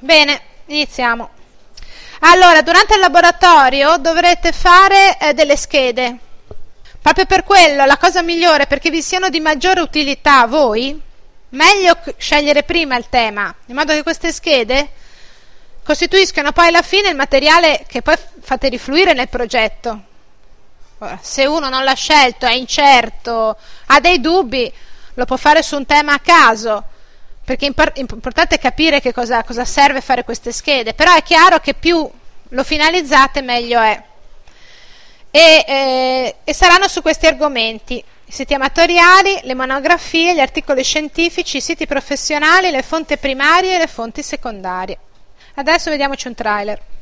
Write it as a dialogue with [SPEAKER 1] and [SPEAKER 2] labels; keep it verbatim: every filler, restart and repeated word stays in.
[SPEAKER 1] Bene, iniziamo. Allora, durante il laboratorio dovrete fare eh, delle schede. Proprio per quello, la cosa migliore perché vi siano di maggiore utilità a voi, meglio scegliere prima il tema, in modo che queste schede costituiscano poi alla fine il materiale che poi fate rifluire nel progetto. Ora, se uno non l'ha scelto, è incerto, ha dei dubbi, lo può fare su un tema a caso, perché è importante capire che cosa, cosa serve fare queste schede, però è chiaro che più lo finalizzate meglio è. E, eh, e saranno su questi argomenti: i siti amatoriali, le monografie, gli articoli scientifici, i siti professionali, le fonti primarie e le fonti secondarie. Adesso vediamoci un trailer.